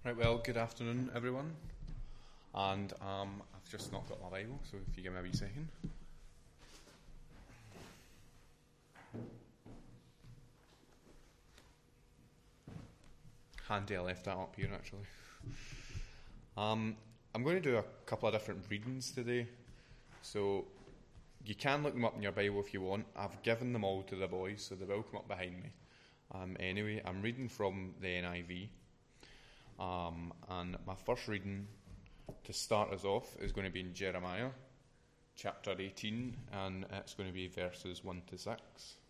Right, well, good afternoon, everyone. And I've just not got my Bible, so if you give me a wee second. Handy, I left that up here, actually. I'm going to do a couple of different readings today. So you can look them up in your Bible if you want. I've given them all to the boys, so they will come up behind me. Anyway, I'm reading from the NIV. And my first reading to start us off is going to be in Jeremiah chapter 18, and it's going to be verses 1 to 6.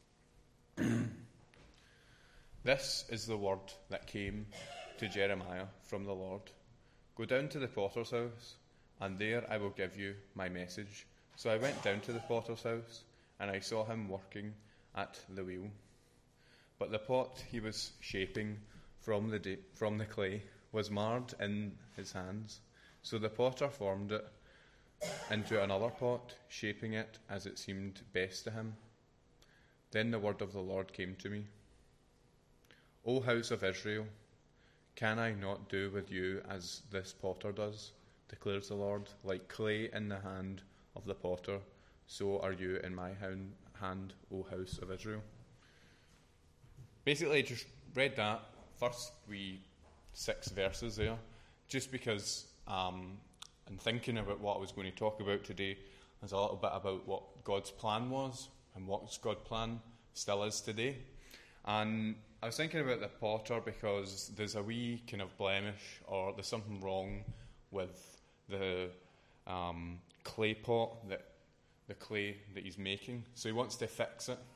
This is the word that came to Jeremiah from the Lord. Go down to the potter's house, and there I will give you my message. So I went down to the potter's house, and I saw him working at the wheel. But the pot he was shaping from the clay was marred in his hands. So the potter formed it into another pot, shaping it as it seemed best to him. Then the word of the Lord came to me. O house of Israel, can I not do with you as this potter does, declares the Lord? Like clay in the hand of the potter, so are you in my hand, O house of Israel. Basically, I just read that first 6 verses there, just because in thinking about what I was going to talk about today, there's a little bit about what God's plan was and what God's plan still is today. And I was thinking about the potter because there's a wee kind of blemish, or there's something wrong with the clay pot, the clay that he's making. So he wants to fix it.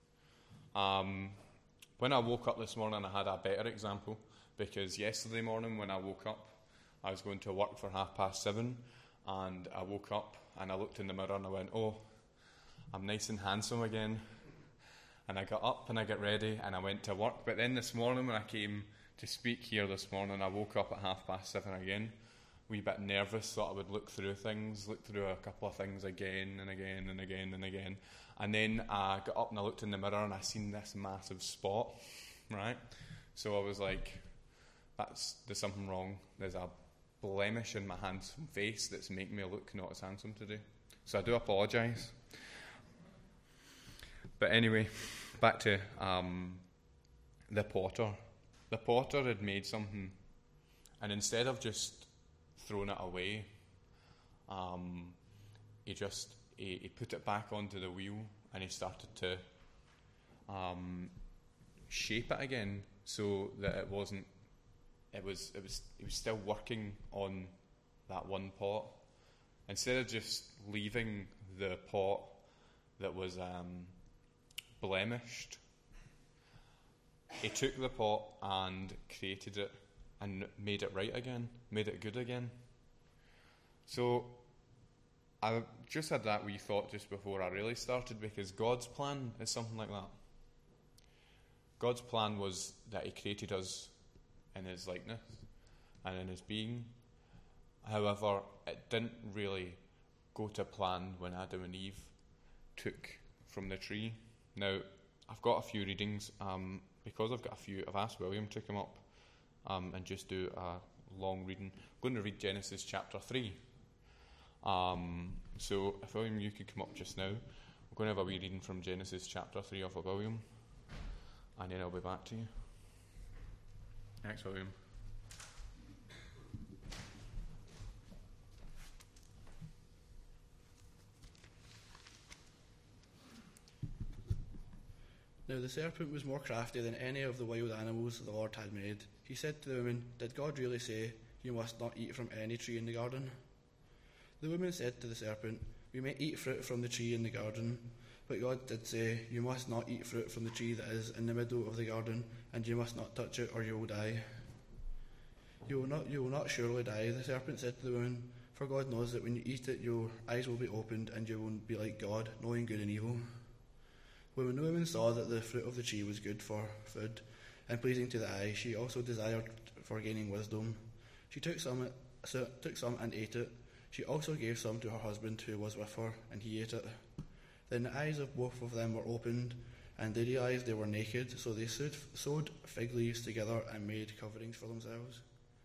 When I woke up this morning, I had a better example, because yesterday morning when I woke up, I was going to work for 7:30, and I woke up and I looked in the mirror and I went, oh, I'm nice and handsome again. And I got up and I got ready and I went to work. But then this morning when I came to speak here this morning, I woke up at 7:30 again, a wee bit nervous, thought I would look through a couple of things again and again and again and again. And then I got up and I looked in the mirror and I seen this massive spot, right? So I was like, there's something wrong. There's a blemish in my handsome face that's making me look not as handsome today. So I do apologise. But anyway, back to the potter. The potter had made something, and instead of just throwing it away, he put it back onto the wheel, and he started to shape it again so that it wasn't. He was still working on that one pot. Instead of just leaving the pot that was blemished, he took the pot and created it and made it right again, made it good again. So I just had that wee thought just before I really started, because God's plan is something like that. God's plan was that he created us in his likeness and in his being. However, it didn't really go to plan when Adam and Eve took from the tree. Now, I've got a few readings. Because I've got a few, I've asked William to come up and just do a long reading. I'm going to read Genesis chapter 3. So if William, you could come up just now. I'm going to have a wee reading from Genesis chapter 3 of William, and then I'll be back to you. Thanks, William. Now the serpent was more crafty than any of the wild animals the Lord had made. He said to the woman, "Did God really say, 'You must not eat from any tree in the garden'?" The woman said to the serpent, "We may eat fruit from the tree in the garden, but God did say, 'You must not eat fruit from the tree that is in the middle of the garden, and you must not touch it, or you will die.'" You will not surely die," the serpent said to the woman, "for God knows that when you eat it, your eyes will be opened, and you will be like God, knowing good and evil." When the woman saw that the fruit of the tree was good for food and pleasing to the eye, she also desired for gaining wisdom. She took some and ate it. She also gave some to her husband who was with her, and he ate it. Then the eyes of both of them were opened, and they realized they were naked, so they sewed fig leaves together and made coverings for themselves.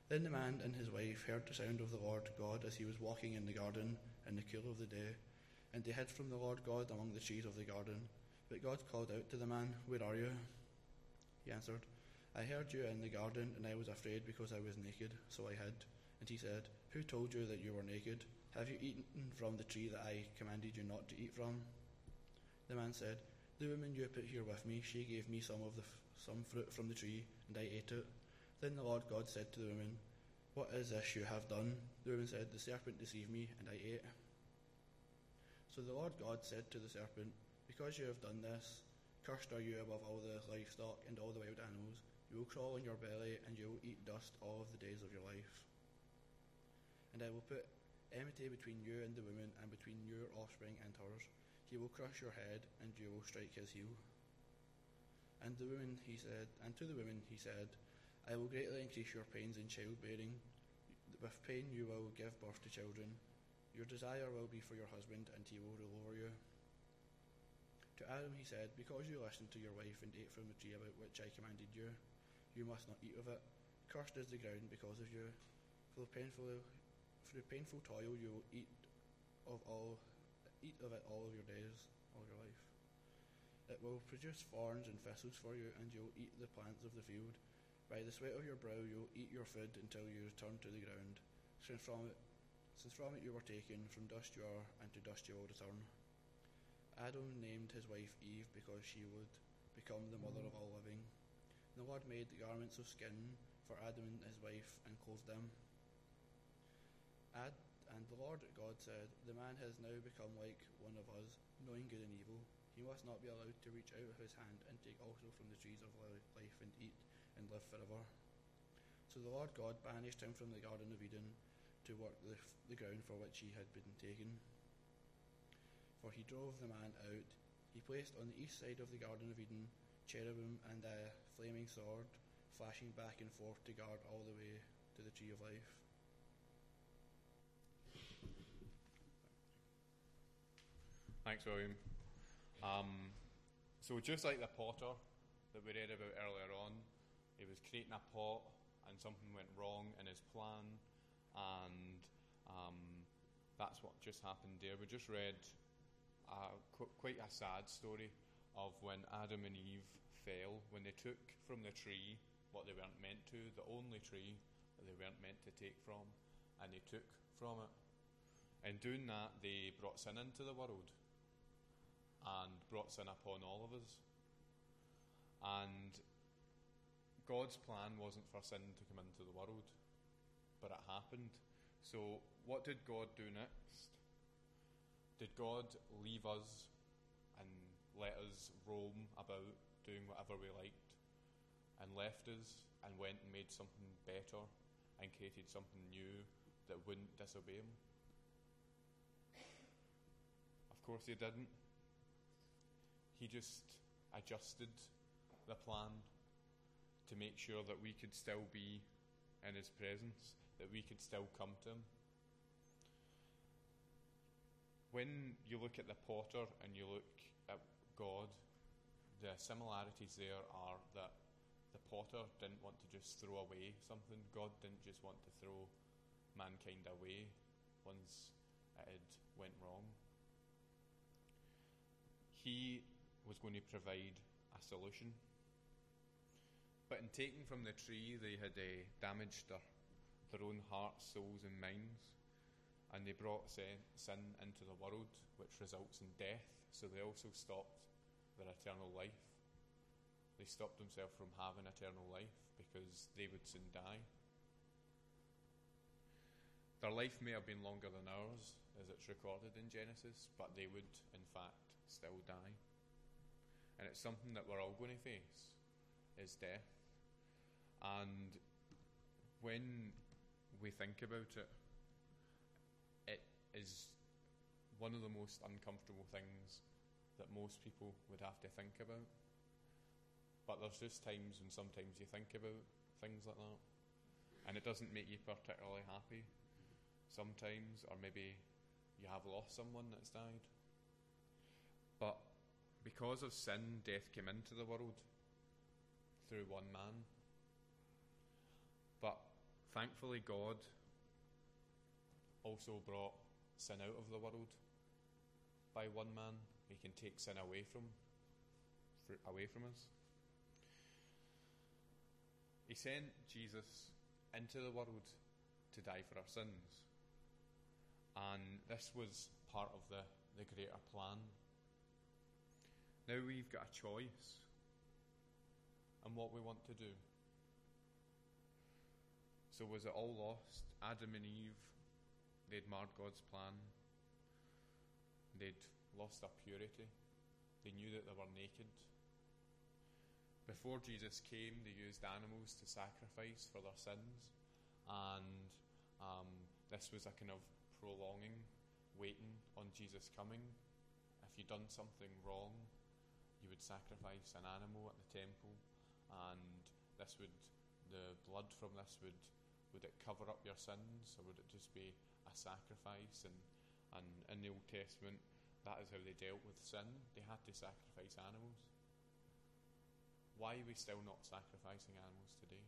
Then the man and his wife heard the sound of the Lord God as he was walking in the garden in the cool of the day, and they hid from the Lord God among the trees of the garden. But God called out to the man, "Where are you?" He answered, "I heard you in the garden, and I was afraid because I was naked, so I hid." And he said, "Who told you that you were naked? Have you eaten from the tree that I commanded you not to eat from?" The man said, "The woman you put here with me, she gave me some fruit from the tree, and I ate it." Then the Lord God said to the woman, "What is this you have done?" The woman said, "The serpent deceived me, and I ate." So the Lord God said to the serpent, "Because you have done this, cursed are you above all the livestock and all the wild animals. You will crawl on your belly, and you will eat dust all of the days of your life. And I will put enmity between you and the woman, and between your offspring and hers. He will crush your head, and you will strike his heel." And to the woman he said, "I will greatly increase your pains in childbearing. With pain you will give birth to children. Your desire will be for your husband, and he will rule over you." To Adam he said, "Because you listened to your wife and ate from the tree about which I commanded you, you must not eat of it. Cursed is the ground because of you. Through painful toil you will eat of it all of your days, all your life. It will produce thorns and thistles for you, and you will eat the plants of the field. By the sweat of your brow you will eat your food until you return to the ground. Since from it you were taken, from dust you are, and to dust you will return." Adam named his wife Eve because she would become the mother of all living. The Lord made garments of skin for Adam and his wife and clothed them. And the Lord God said, "The man has now become like one of us, knowing good and evil. He must not be allowed to reach out his hand and take also from the trees of life and eat and live forever." So the Lord God banished him from the Garden of Eden to work the ground for which he had been taken. For he drove the man out. He placed on the east side of the Garden of Eden cherubim and a flaming sword, flashing back and forth to guard all the way to the tree of life. Thanks, William. So just like the potter that we read about earlier on, he was creating a pot and something went wrong in his plan, and that's what just happened there. We just read quite a sad story of when Adam and Eve fell, when they took from the tree what they weren't meant to, the only tree that they weren't meant to take from, and they took from it. In doing that, they brought sin into the world and brought sin upon all of us. And God's plan wasn't for sin to come into the world, but it happened. So what did God do next? Did God leave us and let us roam about doing whatever we liked, and left us and went and made something better and created something new that wouldn't disobey him? Of course he didn't. He just adjusted the plan to make sure that we could still be in his presence, that we could still come to him. When you look at the potter and you look at God, the similarities there are that the potter didn't want to just throw away something. God didn't just want to throw mankind away once it had went wrong. He was going to provide a solution. But in taking from the tree, they had damaged their own hearts, souls and minds, and they brought sin into the world, which results in death. So they also stopped their eternal life. They stopped themselves from having eternal life because they would soon die. Their life may have been longer than ours, as it's recorded in Genesis, but they would, in fact, still die. And it's something that we're all going to face, is death. And when we think about it, it is one of the most uncomfortable things that most people would have to think about. But there's just times when sometimes you think about things like that, and it doesn't make you particularly happy sometimes, or maybe you have lost someone that's died. But because of sin, death came into the world through one man. But Thankfully, God also brought sin out of the world by one man. He can take sin away from us. He sent Jesus into the world to die for our sins. And this was part of the greater plan. Now we've got a choice on what we want to do. So was it all lost? Adam and Eve, they'd marred God's plan. They'd lost their purity. They knew that they were naked. Before Jesus came, they used animals to sacrifice for their sins. And this was a kind of prolonging, waiting on Jesus coming. If you'd done something wrong, you would sacrifice an animal at the temple, and the blood from this would it cover up your sins, or would it just be a sacrifice? And in the Old Testament, that is how they dealt with sin. They had to sacrifice animals. Why are we still not sacrificing animals today?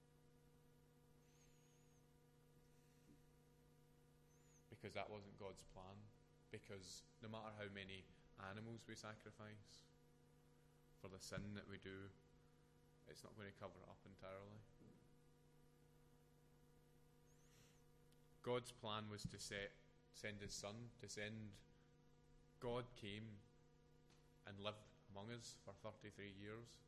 Because that wasn't God's plan. Because no matter how many animals we sacrifice for the sin that we do, it's not going to cover it up entirely. God's plan was to send his son, God came and lived among us for 33 years.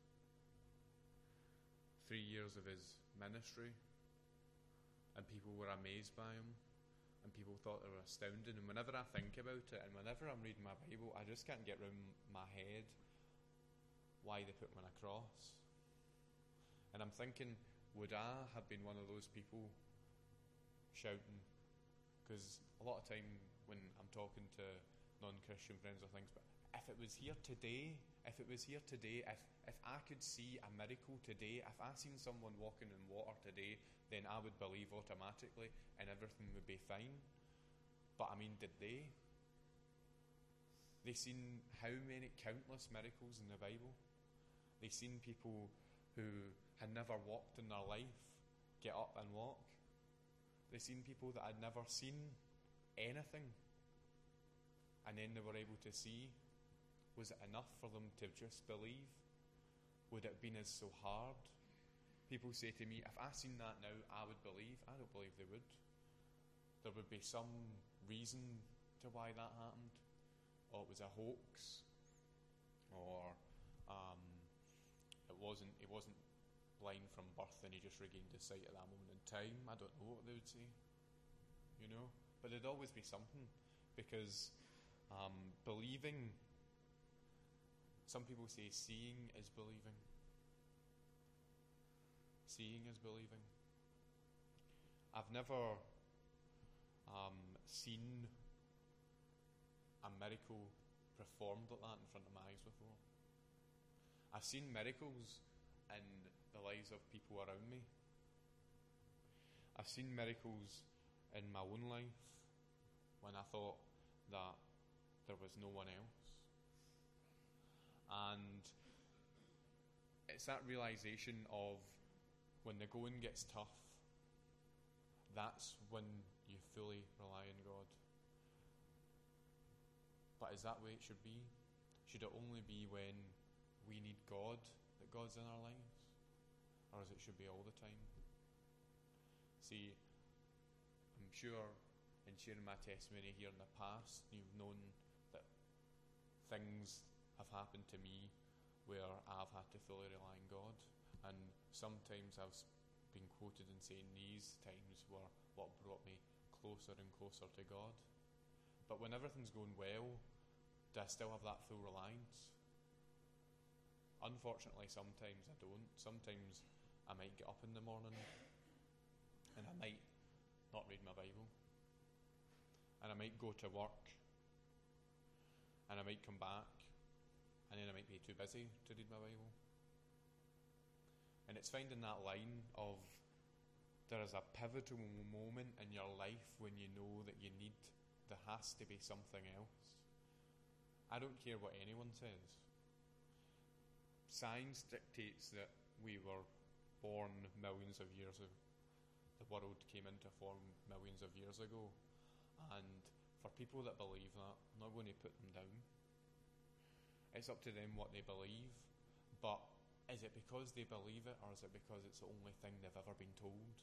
3 years of his ministry, and people were amazed by him, and people thought they were astounding. And whenever I think about it, and whenever I'm reading my Bible, I just can't get round my head why they put him on a cross. And I'm thinking, would I have been one of those people shouting? Because a lot of time when I'm talking to non-Christian friends or things, but if it was here today, if I could see a miracle today, if I seen someone walking in water today, then I would believe automatically and everything would be fine. But I mean, did they? They seen how many countless miracles in the Bible. They seen people who had never walked in their life get up and walk. They seen people that had never seen anything, and then they were able to see. Was it enough for them to just believe? Would it have been as so hard? People say to me, if I seen that now, I would believe. I don't believe they would. There would be some reason to why that happened. Or it was a hoax. Or he wasn't blind from birth and he just regained his sight at that moment in time. I don't know what they would say. You know? But there'd always be something. Because believing... Some people say seeing is believing. Seeing is believing. I've never seen a miracle performed like that in front of my eyes before. I've seen miracles in the lives of people around me. I've seen miracles in my own life when I thought that there was no one else. And it's that realization of when the going gets tough, that's when you fully rely on God. But is that the way it should be? Should it only be when we need God that God's in our lives? Or is it should be all the time? See, I'm sure in sharing my testimony here in the past, you've known that things have happened to me where I've had to fully rely on God, and sometimes I've been quoted in saying these times were what brought me closer and closer to God. But when everything's going well, do I still have that full reliance? Unfortunately, sometimes I don't. Sometimes I might get up in the morning and I might not read my Bible, and I might go to work and I might come back and then I might be too busy to read my Bible. And it's finding that line of there is a pivotal moment in your life when you know that there has to be something else. I don't care what anyone says. Science dictates that we were born millions of years ago. the world came into form millions of years ago. And for people that believe that, I'm not going to put them down. It's up to them what they believe, but is it because they believe it, or is it because it's the only thing they've ever been told?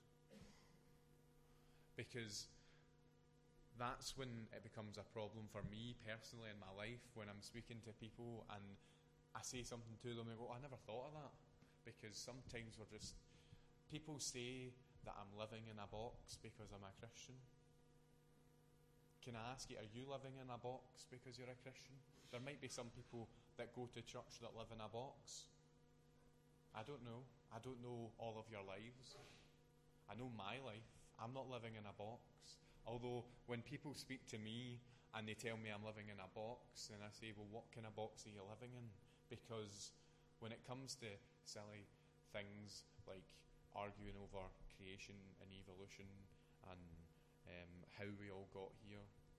Because that's when it becomes a problem for me personally in my life, when I'm speaking to people and I say something to them and go, I never thought of that. Because sometimes people say that I'm living in a box because I'm a Christian. Can I ask you, are you living in a box because you're a Christian? There might be some people that go to church that live in a box. I don't know. I don't know all of your lives. I know my life. I'm not living in a box. Although when people speak to me and they tell me I'm living in a box, then I say, well, what kind of box are you living in? Because when it comes to silly things like arguing over creation and evolution and how we all got here,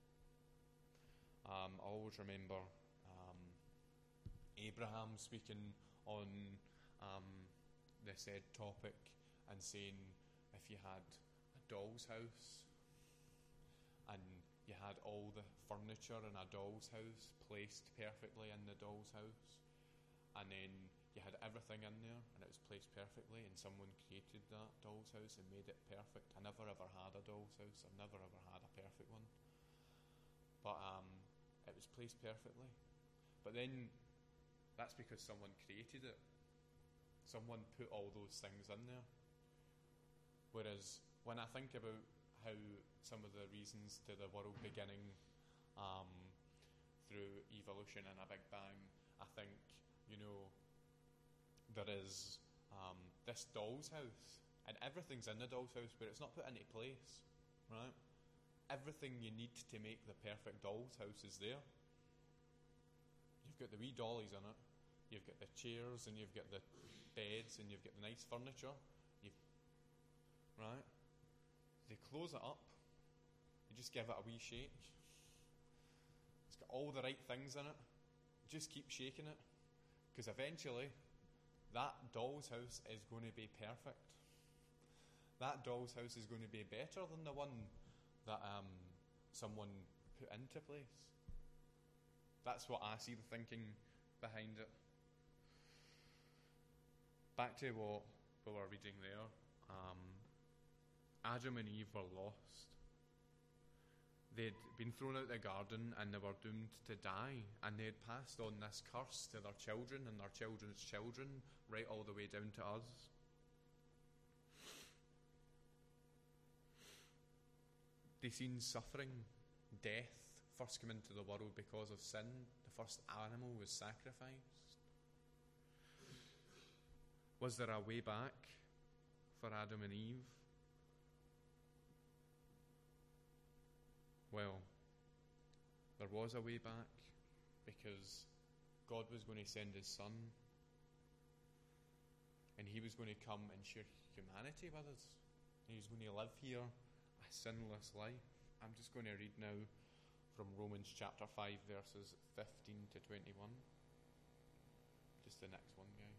I always remember Abraham speaking on the said topic and saying, if you had a doll's house and you had all the furniture in a doll's house placed perfectly in the doll's house, and then you had everything in there and it was placed perfectly, and someone created that doll's house and made it perfect. I never ever had a doll's house. I've never ever had a perfect one, but it was placed perfectly. But then that's because someone created it. Someone put all those things in there. Whereas when I think about how some of the reasons to the world beginning through evolution and a Big Bang, I think, there is this doll's house, and everything's in the doll's house, but it's not put into place, right? Everything you need to make the perfect doll's house is there. You've got the wee dollies in it, you've got the chairs, and you've got the beds, and you've got the nice furniture, right? They close it up, you just give it a wee shake. It's got all the right things in it. Just keep shaking it, because eventually that doll's house is going to be perfect. That doll's house is going to be better than the one that someone put into place. That's what I see the thinking behind it. Back to what we were reading there. Adam and Eve were lost. They'd been thrown out the garden and they were doomed to die, and they had passed on this curse to their children and their children's children, right all the way down to us. They seen suffering, death first come into the world because of sin. The first animal was sacrificed. Was there a way back for Adam and Eve? Well, there was a way back, because God was going to send his Son, and he was going to come and share humanity with us. He was going to live here a sinless life. I'm just going to read now from Romans chapter 5 verses 15 to 21. Just the next one, guys.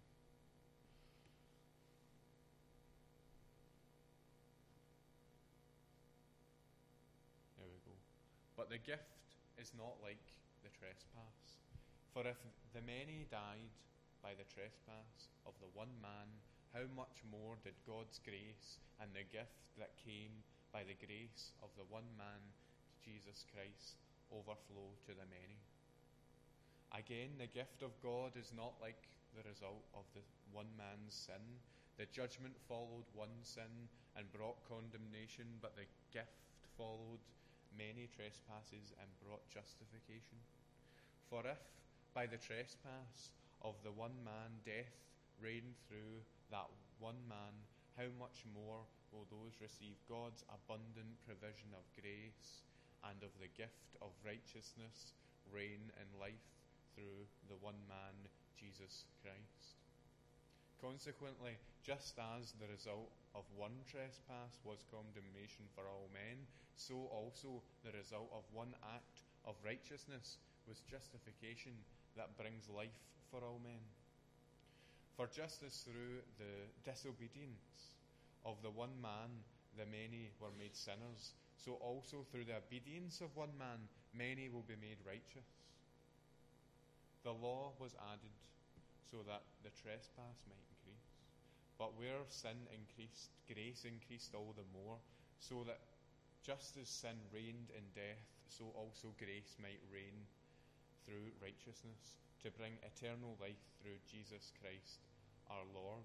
There we go. But the gift is not like the trespass. For if the many died by the trespass of the one man, how much more did God's grace and the gift that came by the grace of the one man, Jesus Christ, overflow to the many? Again, the gift of God is not like the result of the one man's sin. The judgment followed one sin and brought condemnation, but the gift followed many trespasses and brought justification. For if by the trespass of the one man death reigned through that one man, how much more will those receive God's abundant provision of grace and of the gift of righteousness reign in life through the one man, Jesus Christ? Consequently, just as the result of one trespass was condemnation for all men, so also the result of one act of righteousness was justification that brings life for all men. For just as through the disobedience of the one man the many were made sinners, so also through the obedience of one man, many will be made righteous. The law was added so that the trespass might increase. But where sin increased, grace increased all the more, so that just as sin reigned in death, so also grace might reign through righteousness, to bring eternal life through Jesus Christ our Lord.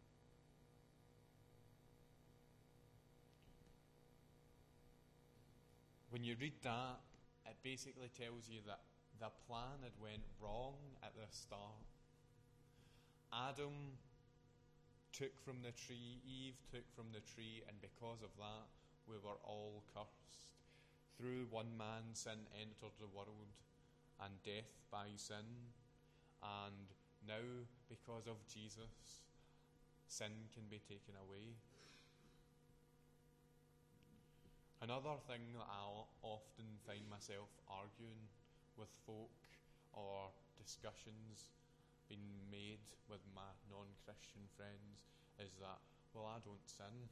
When you read that, it basically tells you that the plan had went wrong at the start. Adam took from the tree, Eve took from the tree, and because of that, we were all cursed. Through one man, sin entered the world, and death by sin. And now, because of Jesus, sin can be taken away. Another thing that I'll often find myself arguing with folk, or discussions being made with my non-Christian friends, is that, well, I don't sin.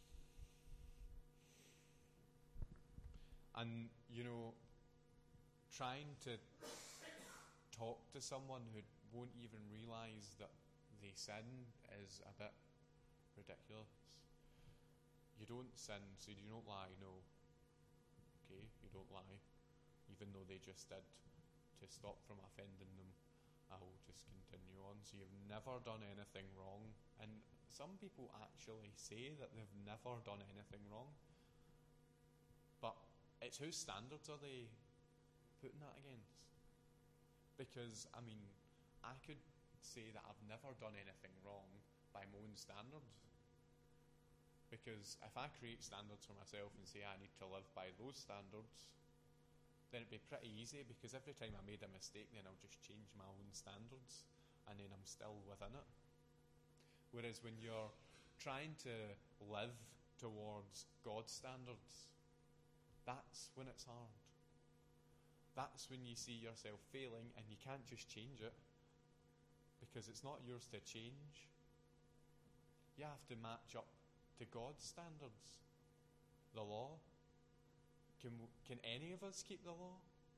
And, trying to talk to someone who won't even realise that they sin is a bit ridiculous. You don't sin, so you don't lie, no. Okay, you don't lie. Even though they just did. To stop from offending them, I will just continue on. So you've never done anything wrong. And some people actually say that they've never done anything wrong. But it's whose standards are they putting that against? Because, I could say that I've never done anything wrong by my own standards. Because if I create standards for myself and say I need to live by those standards, then it'd be pretty easy, because every time I made a mistake, then I'll just change my own standards, and then I'm still within it. Whereas when you're trying to live towards God's standards, that's when it's hard. That's when you see yourself failing, and you can't just change it, because it's not yours to change. You have to match up to God's standards, the law. Can any of us keep the law?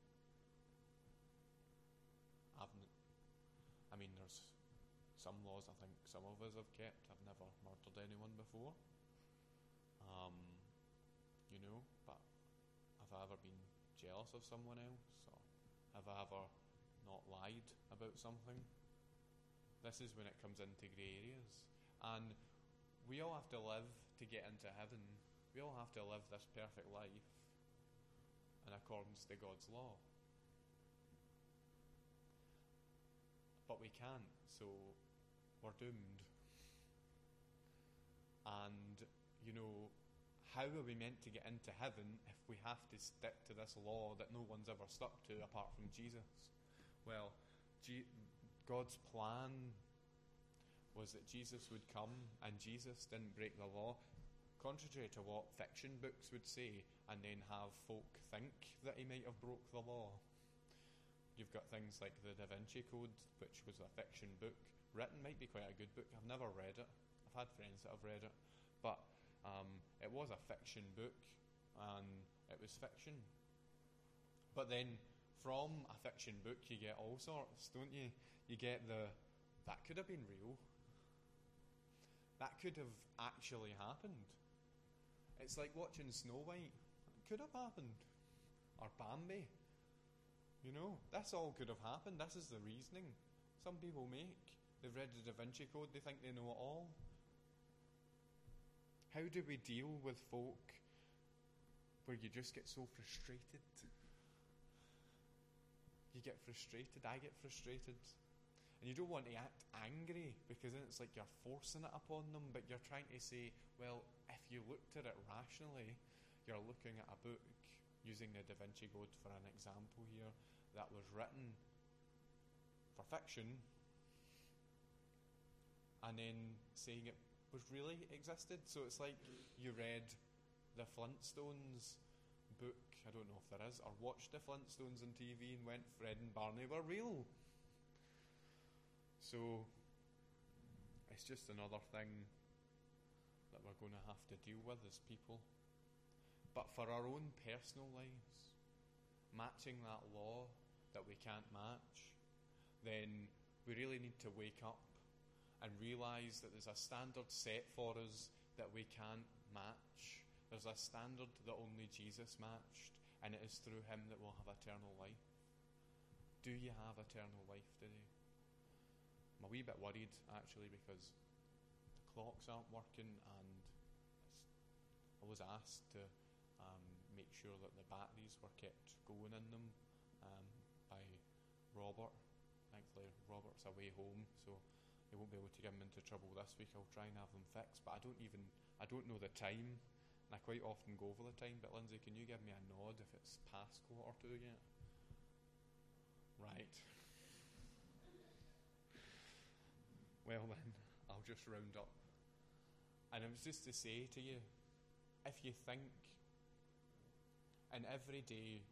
There's some laws I think some of us have kept. I've never murdered anyone before. But have I ever been jealous of someone else? Or have I ever not lied about something? This is when it comes into grey areas. And we all have to live to get into heaven. We all have to live this perfect life in accordance to God's law. But we can't, so we're doomed. And, how are we meant to get into heaven if we have to stick to this law that no one's ever stuck to apart from Jesus? Well, God's plan was that Jesus would come, and Jesus didn't break the law, contrary to what fiction books would say, and then have folk think that he might have broke the law. You've got things like the Da Vinci Code, which was a fiction book. Written, might be quite a good book. I've never read it. I've had friends that have read it. But it was a fiction book, and it was fiction. But then, from a fiction book, you get all sorts, don't you? You get that could have been real. That could have actually happened. It's like watching Snow White. It could have happened. Or Bambi. This all could have happened. This is the reasoning some people make. They've read the Da Vinci Code, they think they know it all. How do we deal with folk where you just get so frustrated? You get frustrated, I get frustrated. And you don't want to act angry, because then it's like you're forcing it upon them, but you're trying to say, well, if you looked at it rationally, you're looking at a book, using the Da Vinci Code for an example here, that was written for fiction, and then saying it was really existed. So it's like you read the Flintstones book, I don't know if there is, or watched the Flintstones on TV and went, Fred and Barney were real. So it's just another thing that we're going to have to deal with as people. But for our own personal lives, matching that law that we can't match, then we really need to wake up and realise that there's a standard set for us that we can't match. There's a standard that only Jesus matched, and it is through him that we'll have eternal life. Do you have eternal life today? I'm a wee bit worried, actually, because the clocks aren't working, and I was asked to make sure that the batteries were kept going in them by Robert. Thankfully, Robert's away home, so he won't be able to get him into trouble this week. I'll try and have them fixed, but I don't know the time, and I quite often go over the time. But Lindsay, can you give me a nod if it's past 1:45 yet? Right. Well then, I'll just round up. And it was just to say to you, if you think in everyday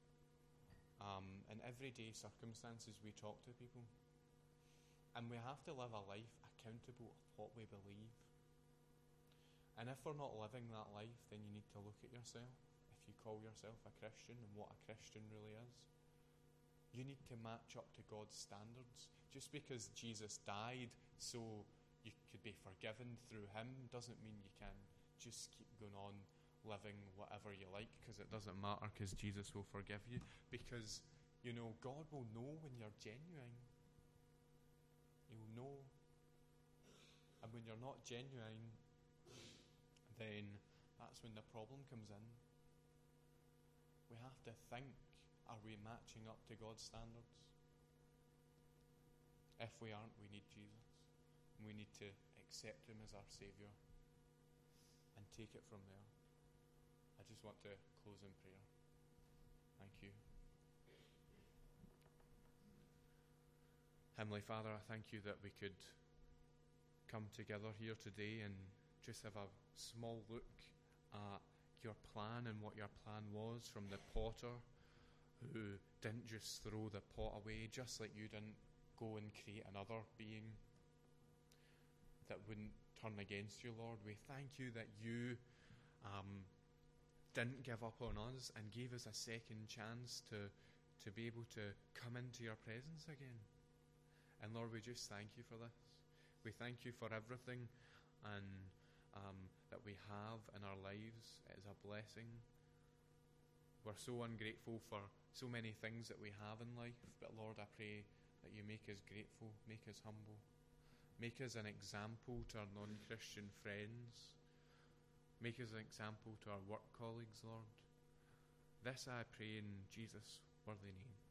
circumstances we talk to people, and we have to live a life accountable of what we believe. And if we're not living that life, then you need to look at yourself. If you call yourself a Christian and what a Christian really is, you need to match up to God's standards. Just because Jesus died so you could be forgiven through him doesn't mean you can just keep going on living whatever you like, because it doesn't matter, because Jesus will forgive you. Because, God will know when you're genuine. He'll know. And when you're not genuine, then that's when the problem comes in. We have to think, are we matching up to God's standards? If we aren't, we need Jesus. And we need to accept him as our Saviour and take it from there. I just want to close in prayer. Thank you. Heavenly Father, I thank you that we could come together here today and just have a small look at your plan and what your plan was from the potter who didn't just throw the pot away, just like you didn't go and create another being that wouldn't turn against you, Lord. We thank you that you didn't give up on us and gave us a second chance to be able to come into your presence again. And Lord, we just thank you for this. We thank you for everything and that we have in our lives. It is a blessing. We're so ungrateful for so many things that we have in life, but Lord, I pray that you make us grateful, make us humble, make us an example to our non-Christian friends, make us an example to our work colleagues, Lord. This I pray in Jesus' worthy name.